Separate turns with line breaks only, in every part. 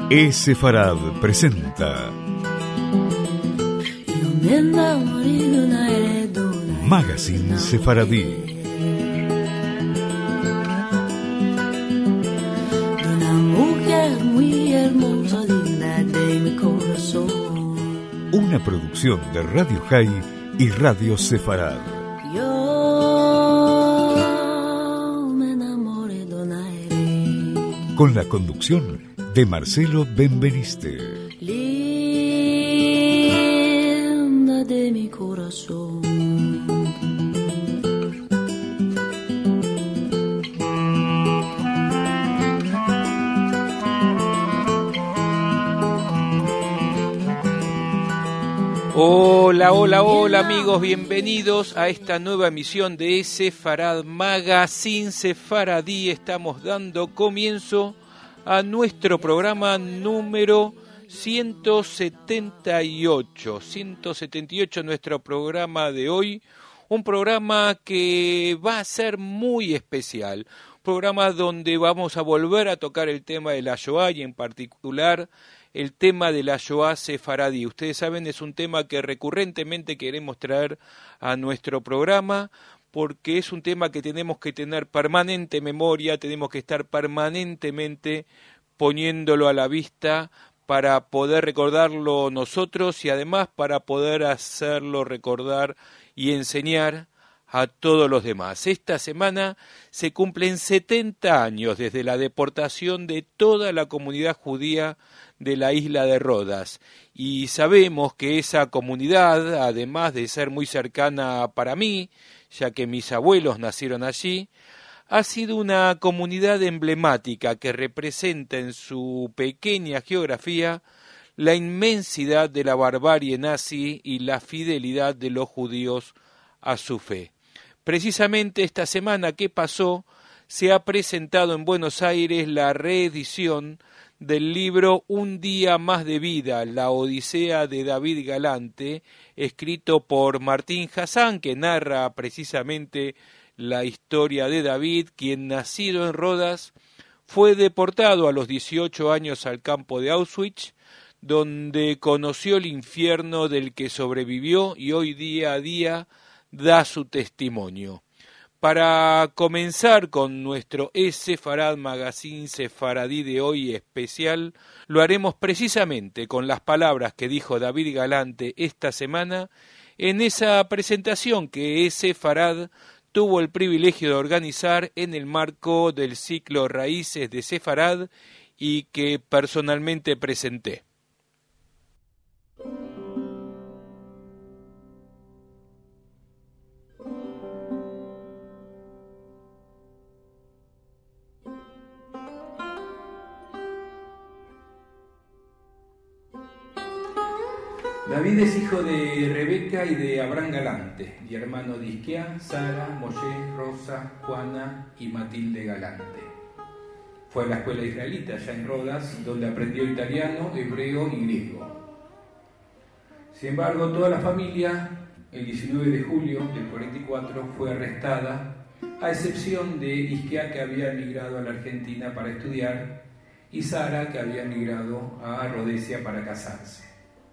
Sefarad presenta Magazine Sefaradí. Una producción de Radio High y Radio Sefarad. Con la conducción de Marcelo Benveniste.
Linda de mi corazón.
Hola amigos, bienvenidos a esta nueva emisión de Sefarad Magazine Sefaradí. Estamos dando comienzo a nuestro programa número 178, nuestro programa de hoy, un programa que va a ser muy especial, un programa donde vamos a volver a tocar el tema de la Shoah y en particular el tema de la Shoah sefaradí. Ustedes saben, es un tema que recurrentemente queremos traer a nuestro programa porque es un tema que tenemos que tener permanente memoria, tenemos que estar permanentemente poniéndolo a la vista para poder recordarlo nosotros y además para poder hacerlo recordar y enseñar a todos los demás. Esta semana se cumplen 70 años desde la deportación de toda la comunidad judía de la isla de Rodas, y sabemos que esa comunidad, además de ser muy cercana para mí, ya que mis abuelos nacieron allí, ha sido una comunidad emblemática que representa en su pequeña geografía la inmensidad de la barbarie nazi y la fidelidad de los judíos a su fe. Precisamente esta semana que pasó se ha presentado en Buenos Aires la reedición del libro Un día más de vida, la Odisea de David Galante, escrito por Martín Hassan, que narra precisamente la historia de David, quien nacido en Rodas fue deportado a los 18 años al campo de Auschwitz, donde conoció el infierno del que sobrevivió y hoy día a día da su testimonio. Para comenzar con nuestro Sefarad Magazine Sefaradí de hoy especial, lo haremos precisamente con las palabras que dijo David Galante esta semana en esa presentación que Sefarad tuvo el privilegio de organizar en el marco del ciclo Raíces de Sefarad y que personalmente presenté.
David es hijo de Rebeca y de Abraham Galante, y hermano de Isquia, Sara, Moshe, Rosa, Juana y Matilde Galante. Fue a la escuela israelita, allá en Rodas, donde aprendió italiano, hebreo y griego. Sin embargo, toda la familia, el 19 de julio del 44, fue arrestada, a excepción de Isquia, que había emigrado a la Argentina para estudiar, y Sara, que había emigrado a Rodesia para casarse.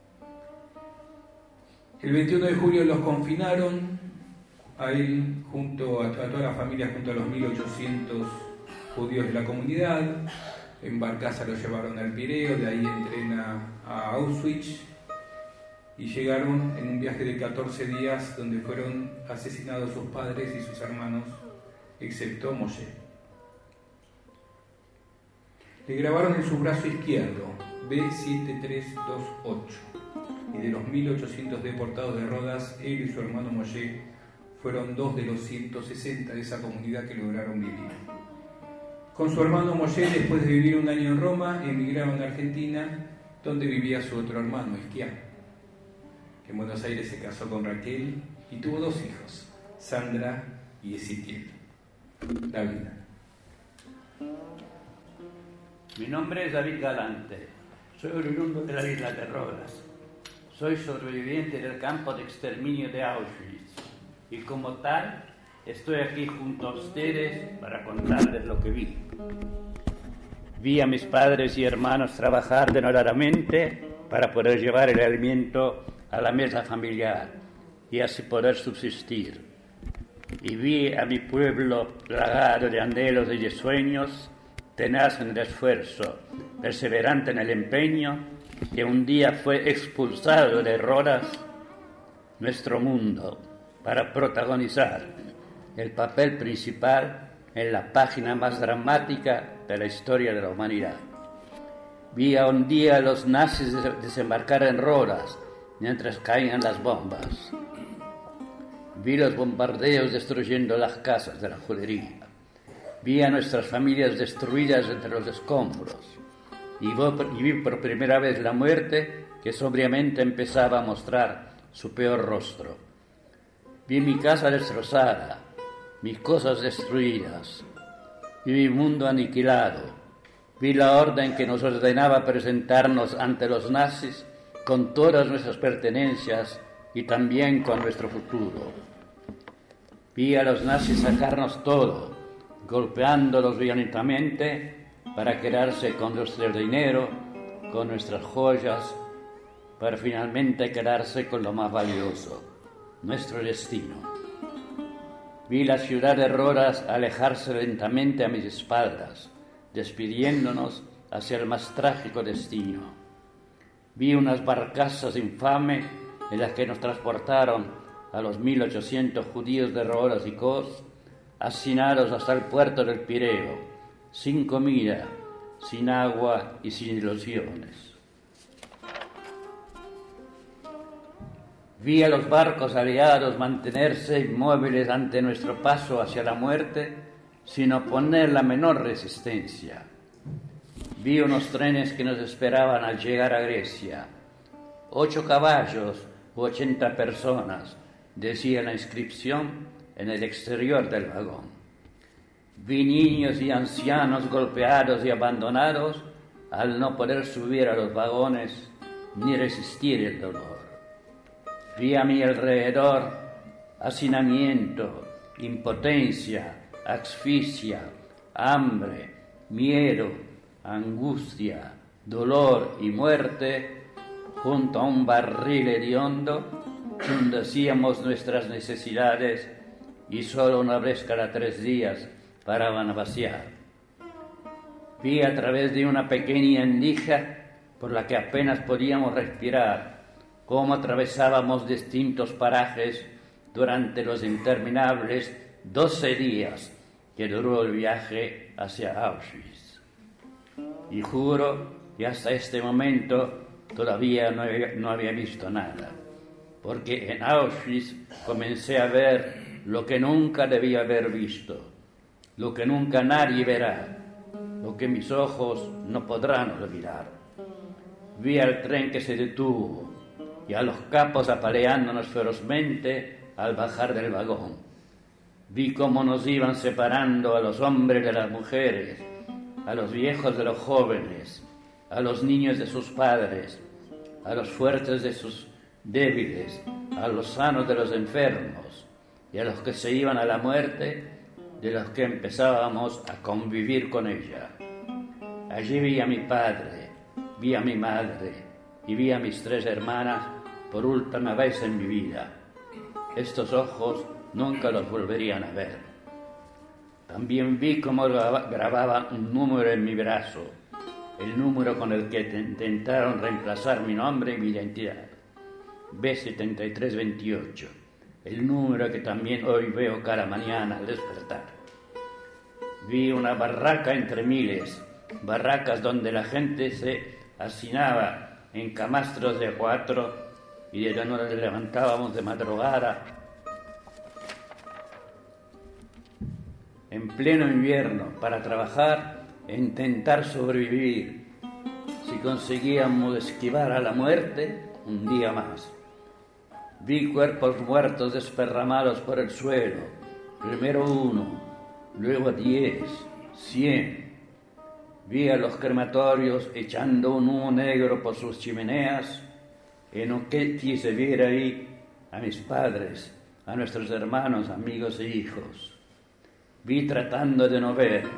El 21 de julio los confinaron, a él, junto a toda la familia, junto a los 1.800 judíos de la comunidad. En barcaza lo llevaron al Pireo, de ahí en tren a Auschwitz, y llegaron en un viaje de 14 días donde fueron asesinados sus padres y sus hermanos, excepto Moshe. Le grabaron en su brazo izquierdo B7328. Y de los 1.800 deportados de Rodas, él y su hermano Moshe fueron 2 de los 160 de esa comunidad que lograron vivir. Con su hermano Moshe, después de vivir un año en Roma, emigraron a Argentina, donde vivía su otro hermano, Isquia, que en Buenos Aires se casó con Raquel y tuvo 2 hijos, Sandra y Ezequiel. David.
Mi nombre es David Galante, soy oriundo de la isla de Rodas. Soy sobreviviente del campo de exterminio de Auschwitz y como tal estoy aquí junto a ustedes para contarles lo que vi. Vi a mis padres y hermanos trabajar denodadamente para poder llevar el alimento a la mesa familiar y así poder subsistir. Y vi a mi pueblo plagado de anhelos y de sueños, tenaz en el esfuerzo, perseverante en el empeño, que un día fue expulsado de Rodas, nuestro mundo, para protagonizar el papel principal en la página más dramática de la historia de la humanidad. Vi a un día a los nazis desembarcar en Rodas mientras caían las bombas. Vi los bombardeos destruyendo las casas de la judería. Vi a nuestras familias destruidas entre los escombros. Y vi por primera vez la muerte que sobriamente empezaba a mostrar su peor rostro. Vi mi casa destrozada, mis cosas destruidas. Vi mi mundo aniquilado. Vi la orden que nos ordenaba presentarnos ante los nazis con todas nuestras pertenencias y también con nuestro futuro. Vi a los nazis sacarnos todo, golpeándolos violentamente para quedarse con nuestro dinero, con nuestras joyas, para finalmente quedarse con lo más valioso, nuestro destino. Vi la ciudad de Rodas alejarse lentamente a mis espaldas, despidiéndonos hacia el más trágico destino. Vi unas barcazas infames en las que nos transportaron a los 1.800 judíos de Rodas y Kos, hacinados hasta el puerto del Pireo, sin comida, sin agua y sin ilusiones. Vi a los barcos aliados mantenerse inmóviles ante nuestro paso hacia la muerte sin oponer la menor resistencia. Vi unos trenes que nos esperaban al llegar a Grecia. 8 caballos u 80 personas, decía la inscripción en el exterior del vagón. Vi niños y ancianos golpeados y abandonados al no poder subir a los vagones ni resistir el dolor. Vi a mi alrededor hacinamiento, impotencia, asfixia, hambre, miedo, angustia, dolor y muerte junto a un barril hediondo donde hacíamos nuestras necesidades y solo una vez cada 3 días paraban a vaciar. Vi a través de una pequeña endija por la que apenas podíamos respirar cómo atravesábamos distintos parajes durante los interminables 12 días que duró el viaje hacia Auschwitz. Y juro que hasta este momento todavía no había visto nada, porque en Auschwitz comencé a ver lo que nunca debía haber visto, lo que nunca nadie verá, lo que mis ojos no podrán olvidar. Vi al tren que se detuvo y a los capos apaleándonos ferozmente al bajar del vagón. Vi cómo nos iban separando a los hombres de las mujeres, a los viejos de los jóvenes, a los niños de sus padres, a los fuertes de sus débiles, a los sanos de los enfermos, y a los que se iban a la muerte, de los que empezábamos a convivir con ella. Allí vi a mi padre, vi a mi madre y vi a mis 3 hermanas por última vez en mi vida. Estos ojos nunca los volverían a ver. También vi cómo grababa un número en mi brazo, el número con el que intentaron reemplazar mi nombre y mi identidad, B7328, el número que también hoy veo cada mañana al despertar. Vi una barraca entre miles, barracas donde la gente se hacinaba en camastros de 4 y de donde nos levantábamos de madrugada en pleno invierno para trabajar e intentar sobrevivir. Si conseguíamos esquivar a la muerte, un día más. Vi cuerpos muertos desparramados por el suelo, primero 1, luego 10, 100. Vi a los crematorios echando un humo negro por sus chimeneas y no quise ver ahí a mis padres, a nuestros hermanos, amigos e hijos. Vi tratando de no ver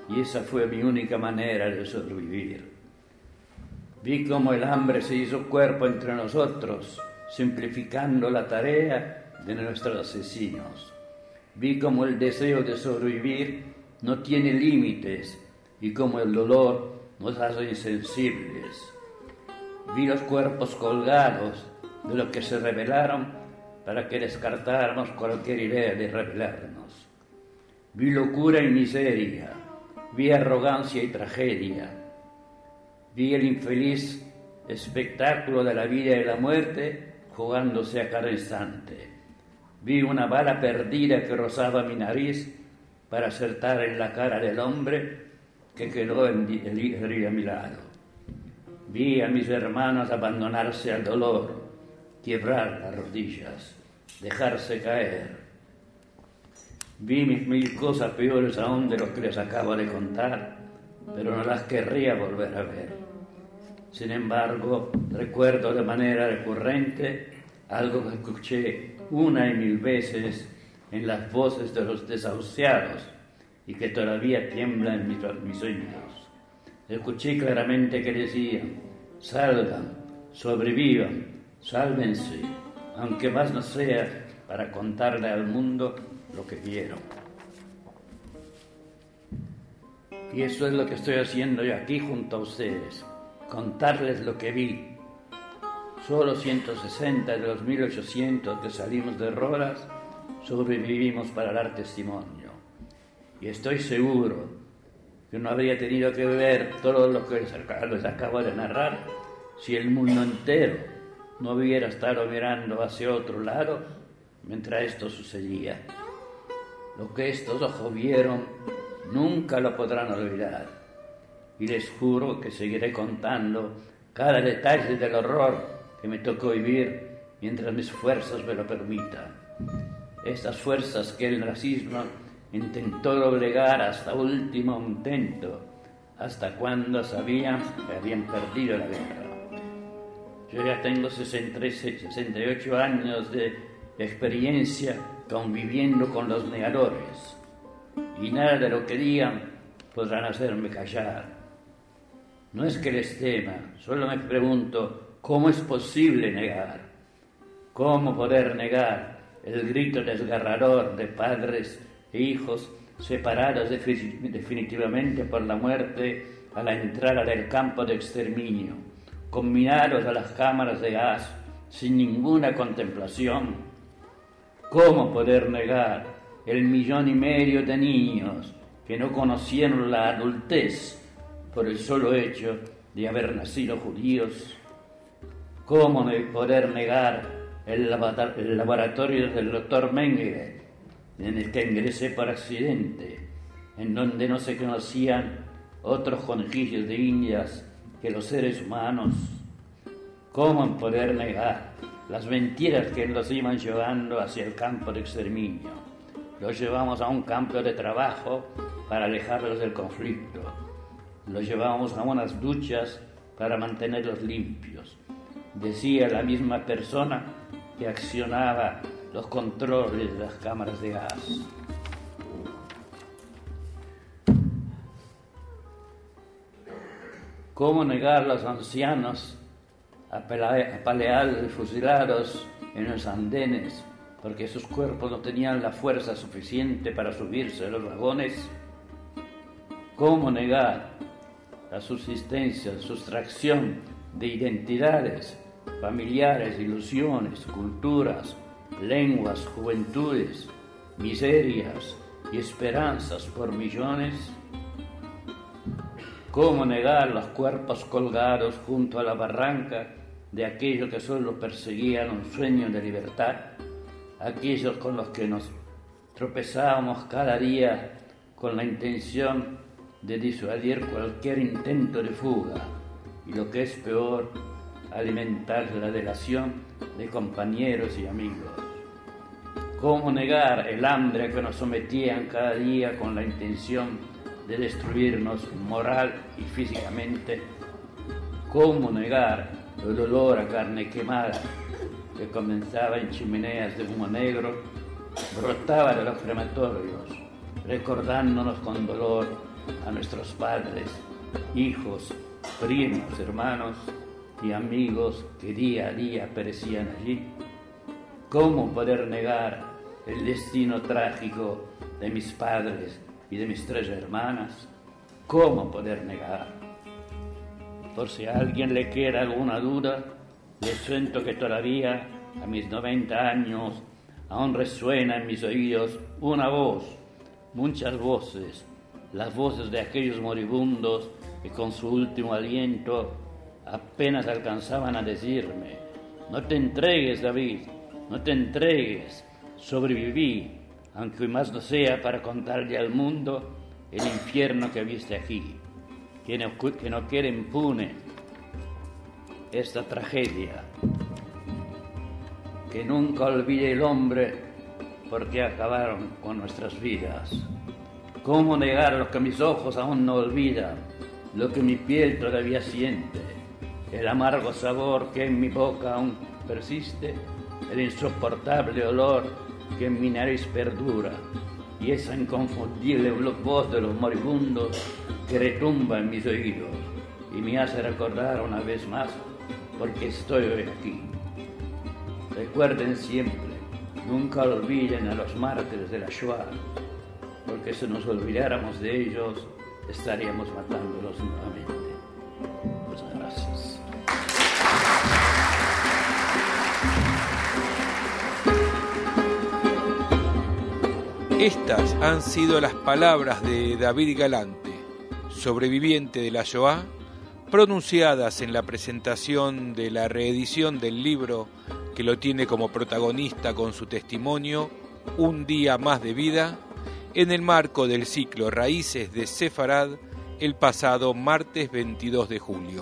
y esa fue mi única manera de sobrevivir. Vi cómo el hambre se hizo cuerpo entre nosotros, simplificando la tarea de nuestros asesinos. Vi cómo el deseo de sobrevivir no tiene límites y cómo el dolor nos hace insensibles. Vi los cuerpos colgados de los que se rebelaron para que descartáramos cualquier idea de rebelarnos. Vi locura y miseria, vi arrogancia y tragedia, vi el infeliz espectáculo de la vida y la muerte jugándose a cada instante. Vi una bala perdida que rozaba mi nariz para acertar en la cara del hombre que quedó herido a mi lado. Vi a mis hermanos abandonarse al dolor, quiebrar las rodillas, dejarse caer. Vi mil cosas peores aún de lo que les acabo de contar, pero no las querría volver a ver. Sin embargo, recuerdo de manera recurrente algo que escuché una y mil veces en las voces de los desahuciados y que todavía tiembla en mis oídos. Escuché claramente que decían: salgan, sobrevivan, sálvense, aunque más no sea para contarle al mundo lo que vieron. Y eso es lo que estoy haciendo yo aquí junto a ustedes, contarles lo que vi. Solo 160 de los 1800 que salimos de Rodas sobrevivimos para dar testimonio. Y estoy seguro que no habría tenido que ver todo lo que les acabo de narrar si el mundo entero no hubiera estado mirando hacia otro lado mientras esto sucedía. Lo que estos ojos vieron nunca lo podrán olvidar. Y les juro que seguiré contando cada detalle del horror que me tocó vivir mientras mis fuerzas me lo permitan. Estas fuerzas que el nazismo intentó doblegar hasta último intento, hasta cuando sabían que habían perdido la guerra. Yo ya tengo 68 años de experiencia conviviendo con los negadores, y nada de lo que digan podrán hacerme callar. No es que les tema, solo me pregunto cómo es posible negar, cómo poder negar el grito desgarrador de padres e hijos separados definitivamente por la muerte a la entrada del campo de exterminio, combinados a las cámaras de gas sin ninguna contemplación. ¿Cómo poder negar el 1,5 millones de niños que no conocieron la adultez por el solo hecho de haber nacido judíos? ¿Cómo poder negar el laboratorio del doctor Mengele, en el que ingresé por accidente, en donde no se conocían otros conejillos de indias que los seres humanos? ¿Cómo poder negar las mentiras que los iban llevando hacia el campo de exterminio? Los llevamos a un campo de trabajo para alejarlos del conflicto. Los llevamos a unas duchas para mantenerlos limpios. Decía la misma persona que accionaba los controles de las cámaras de gas. ¿Cómo negar a los ancianos apaleados y fusilados en los andenes porque sus cuerpos no tenían la fuerza suficiente para subirse a los vagones? ¿Cómo negar la subsistencia, sustracción de identidades, familiares, ilusiones, culturas, lenguas, juventudes, miserias y esperanzas por millones? ¿Cómo negar los cuerpos colgados junto a la barranca de aquellos que solo perseguían un sueño de libertad, aquellos con los que nos tropezábamos cada día con la intención de disuadir cualquier intento de fuga y, lo que es peor, alimentar la delación de compañeros y amigos? ¿Cómo negar el hambre a que nos sometían cada día con la intención de destruirnos moral y físicamente? ¿Cómo negar el olor a carne quemada que comenzaba en chimeneas de humo negro, brotaba de los crematorios, recordándonos con dolor a nuestros padres, hijos, primos, hermanos y amigos que día a día perecían allí. ¿Cómo poder negar el destino trágico de mis padres y de mis 3 hermanas? ¿Cómo poder negar? Por si a alguien le queda alguna duda, les cuento que todavía, a mis 90 años, aún resuena en mis oídos una voz, muchas voces, las voces de aquellos moribundos que con su último aliento apenas alcanzaban a decirme: no te entregues, David, no te entregues, sobreviví, aunque hoy más no sea para contarle al mundo el infierno que viste aquí, que no quede impune esta tragedia, que nunca olvide el hombre porque acabaron con nuestras vidas. ¿Cómo negar lo que mis ojos aún no olvidan, lo que mi piel todavía siente, el amargo sabor que en mi boca aún persiste, el insoportable olor que en mi nariz perdura y esa inconfundible voz de los moribundos que retumba en mis oídos y me hace recordar una vez más porque estoy hoy aquí. Recuerden siempre, nunca olviden a los mártires de la Shoah, porque si nos olvidáramos de ellos, estaríamos matándolos nuevamente. Muchas gracias.
Estas han sido las palabras de David Galante, sobreviviente de la Shoah, pronunciadas en la presentación de la reedición del libro que lo tiene como protagonista con su testimonio, Un día más de vida, en el marco del ciclo Raíces de Sefarad, el pasado martes 22 de julio.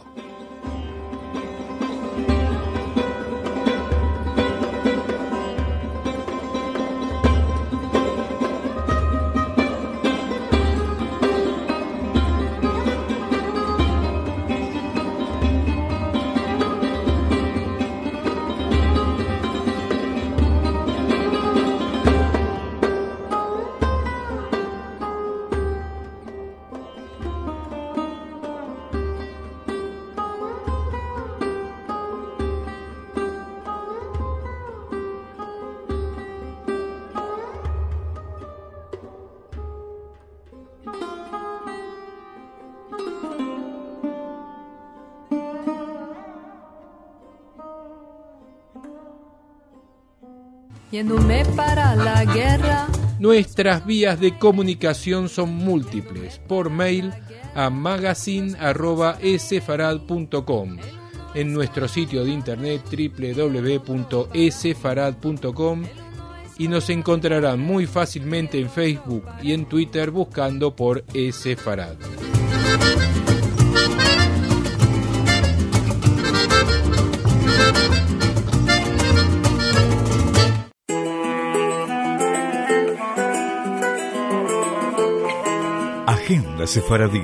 Yéndome para la guerra.
Nuestras vías de comunicación son múltiples. Por mail a magazine@esefarad.com, en nuestro sitio de internet www.esefarad.com, y nos encontrarán muy fácilmente en Facebook y en Twitter buscando por Esefarad.
Agenda Sefaradí.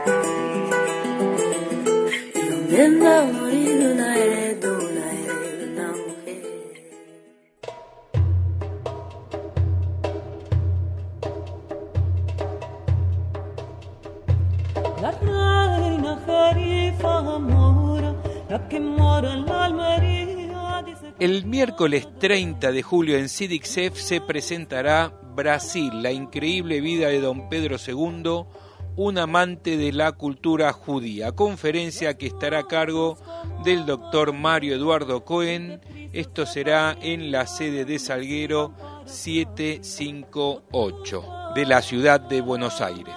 La reina Jarifa Mora, la que mora en la Almería, dice...
El miércoles 30 de julio en Sidixef se presentará Brasil, la increíble vida de don Pedro II, un amante de la cultura judía, conferencia que estará a cargo del doctor Mario Eduardo Cohen. Esto será en la sede de Salguero 758 de la ciudad de Buenos Aires.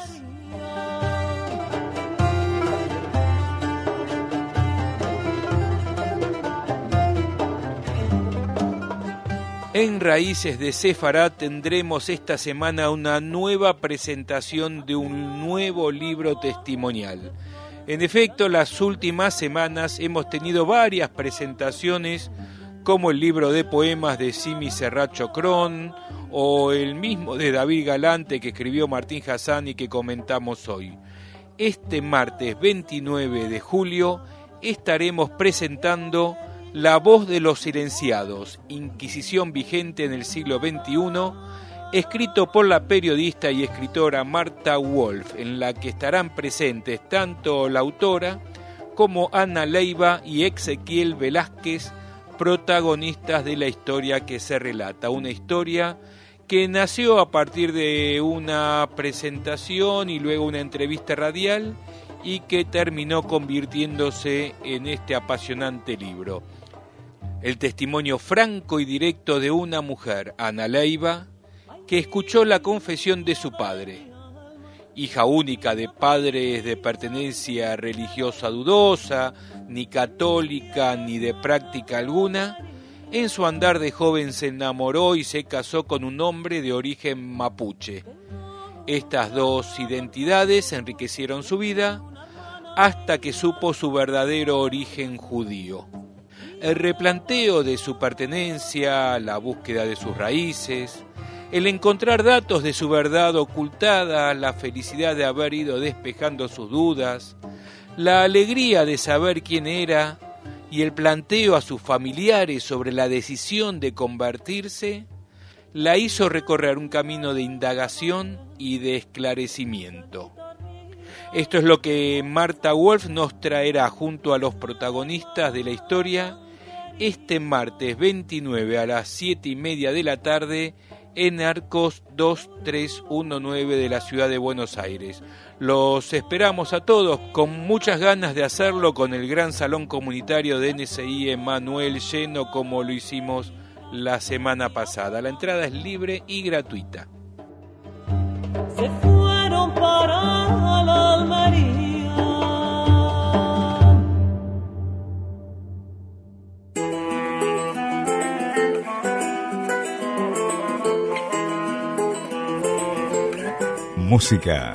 En Raíces de Sefarad tendremos esta semana una nueva presentación de un nuevo libro testimonial. En efecto, las últimas semanas hemos tenido varias presentaciones, como el libro de poemas de Simi Serrat Chocrón, o el mismo de David Galante que escribió Martín Hassan y que comentamos hoy. Este martes 29 de julio estaremos presentando La voz de los silenciados, Inquisición vigente en el siglo XXI, escrito por la periodista y escritora Marta Wolf, en la que estarán presentes tanto la autora como Ana Leiva y Ezequiel Velázquez, protagonistas de la historia que se relata, una historia que nació a partir de una presentación y luego una entrevista radial y que terminó convirtiéndose en este apasionante libro. El testimonio franco y directo de una mujer, Ana Leiva, que escuchó la confesión de su padre, hija única de padres de pertenencia religiosa dudosa, ni católica ni de práctica alguna. En su andar de joven se enamoró y se casó con un hombre de origen mapuche. Estas dos identidades enriquecieron su vida hasta que supo su verdadero origen judío. El replanteo de su pertenencia, la búsqueda de sus raíces, el encontrar datos de su verdad ocultada, la felicidad de haber ido despejando sus dudas, la alegría de saber quién era y el planteo a sus familiares sobre la decisión de convertirse, la hizo recorrer un camino de indagación y de esclarecimiento. Esto es lo que Marta Wolf nos traerá junto a los protagonistas de la historia este martes 29 a las 7:30 de la tarde en Arcos 2319 de la ciudad de Buenos Aires. Los esperamos a todos con muchas ganas de hacerlo con el gran salón comunitario de NSI Emanuel lleno como lo hicimos la semana pasada. La entrada es libre y gratuita.
Se fueron para la Almería.
Música.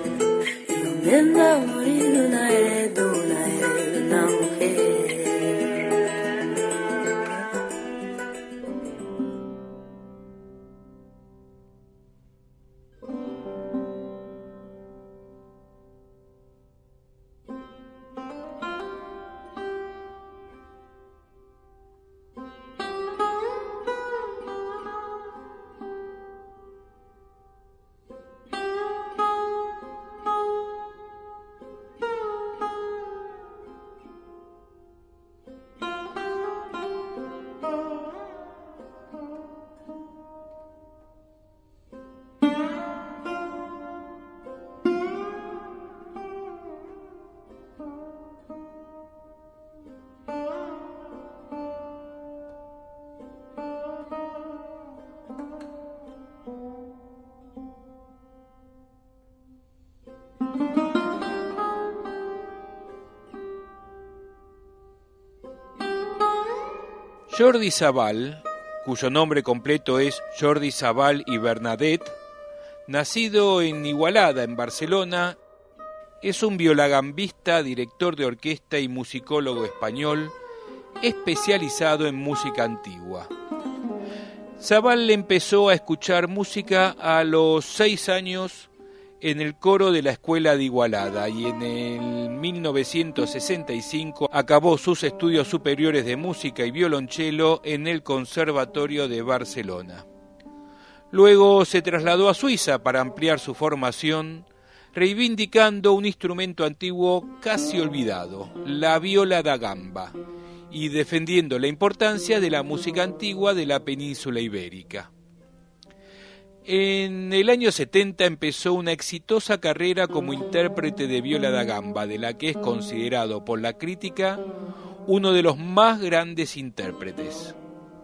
Jordi Sabal, cuyo nombre completo es Jordi Sabal y Bernadette, nacido en Igualada, en Barcelona, es un violagambista, director de orquesta y musicólogo español, especializado en música antigua. Sabal empezó a escuchar música a los 6 años en el coro de la escuela de Igualada y en el 1965 acabó sus estudios superiores de música y violonchelo en el Conservatorio de Barcelona. Luego se trasladó a Suiza para ampliar su formación, reivindicando un instrumento antiguo casi olvidado, la viola da gamba, y defendiendo la importancia de la música antigua de la península ibérica. En el año 70 empezó una exitosa carrera como intérprete de viola da gamba, de la que es considerado por la crítica uno de los más grandes intérpretes.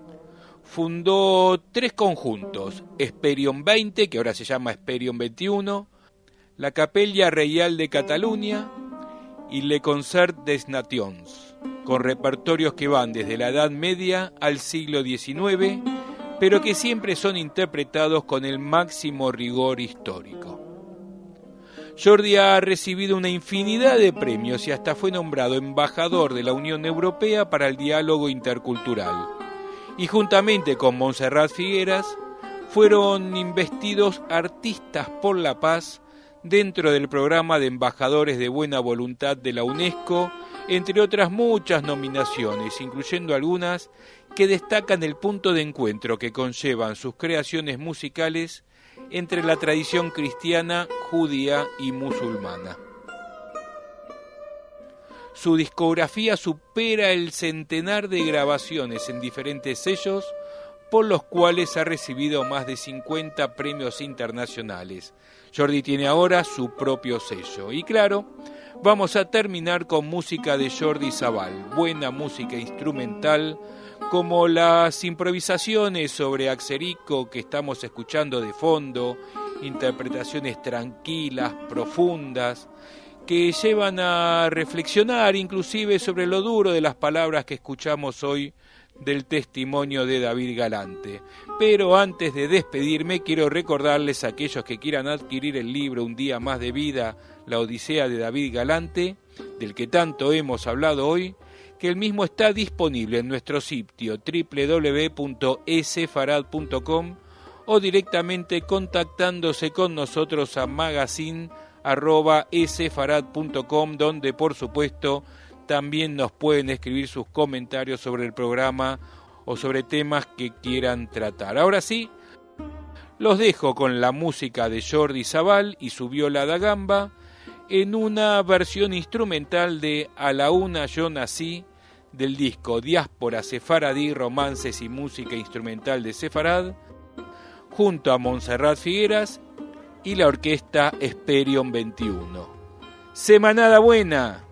Fundó 3 conjuntos, Esperion 20, que ahora se llama Esperion 21, la Capella Reial de Cataluña y Le Concert des Nations, con repertorios que van desde la Edad Media al siglo XIX, pero que siempre son interpretados con el máximo rigor histórico. Jordi ha recibido una infinidad de premios y hasta fue nombrado embajador de la Unión Europea para el diálogo intercultural. Y juntamente con Montserrat Figueras, fueron investidos artistas por la paz dentro del programa de embajadores de buena voluntad de la UNESCO, entre otras muchas nominaciones, incluyendo algunas que destacan el punto de encuentro que conllevan sus creaciones musicales entre la tradición cristiana, judía y musulmana. Su discografía supera el centenar de grabaciones en diferentes sellos, por los cuales ha recibido más de 50 premios internacionales. Jordi tiene ahora su propio sello. Y claro, vamos a terminar con música de Jordi Savall, buena música instrumental, como las improvisaciones sobre Axerico que estamos escuchando de fondo, interpretaciones tranquilas, profundas, que llevan a reflexionar inclusive sobre lo duro de las palabras que escuchamos hoy del testimonio de David Galante. Pero antes de despedirme, quiero recordarles a aquellos que quieran adquirir el libro Un día más de vida, la odisea de David Galante, del que tanto hemos hablado hoy, que el mismo está disponible en nuestro sitio www.esefarad.com o directamente contactándose con nosotros a magazine@esefarad.com, donde por supuesto también nos pueden escribir sus comentarios sobre el programa o sobre temas que quieran tratar. Ahora sí, los dejo con la música de Jordi Savall y su viola da gamba en una versión instrumental de A la una yo nací, del disco Diáspora Sefaradí, romances y música instrumental de Sefarad, junto a Montserrat Figueras y la orquesta Esperion 21. ¡Semanada buena!